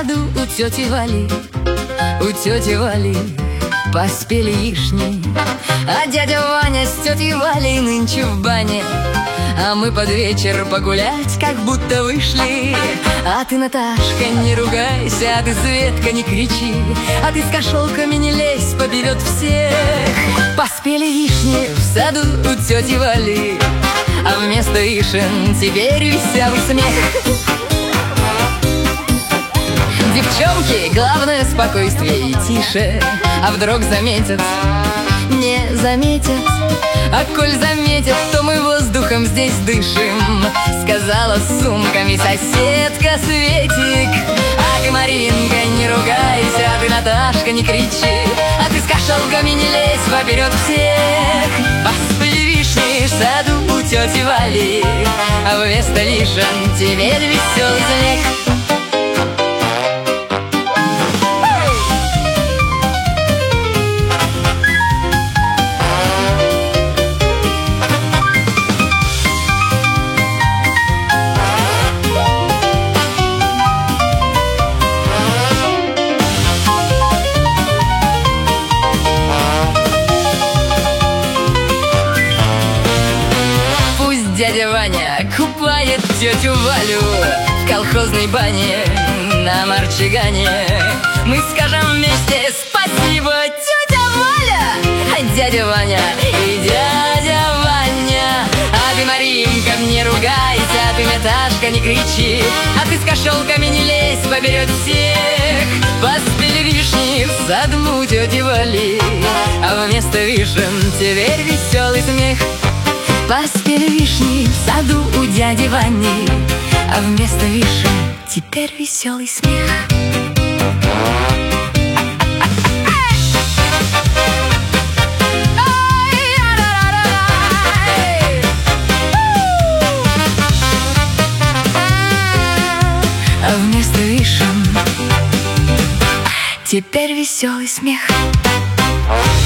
саду у тети Вали, у тети Вали поспели вишни. А дядя Ваня с тетей Валей нынче в бане, а мы под вечер погулять как будто вышли. А ты, Наташка, не ругайся, а ты, Светка, не кричи, а ты с кошелками не лезь, поберет всех. Поспели вишни в саду у тети Вали, а вместо вишен теперь веселый смех. Девчонки, главное спокойствие и тише, а вдруг заметят, не заметят. А коль заметят, то мы воздухом здесь дышим, сказала с сумками соседка Светик. А ты, Маринка, не ругайся, а ты, Наташка, не кричи, а ты с кошелками не лезь, поперед всех. Поспели вишни в саду у тети Вали, а вместо вишен теперь веселый смех. Дядя Ваня купает тетю Валю в колхозной бане на Марчигане. Мы скажем вместе спасибо, тетя Валя, дядя Ваня и дядя Ваня. А ты, Маринка, не ругайся, а ты, Наташка, не кричи, а ты с кошелками не лезь, поберет всех. Поспели вишни в саду у тети Вали, а вместо вишен теперь веселый смех. Поспели вишни в саду у дяди Вани, а вместо вишен теперь веселый смех. А вместо вишен теперь веселый смех.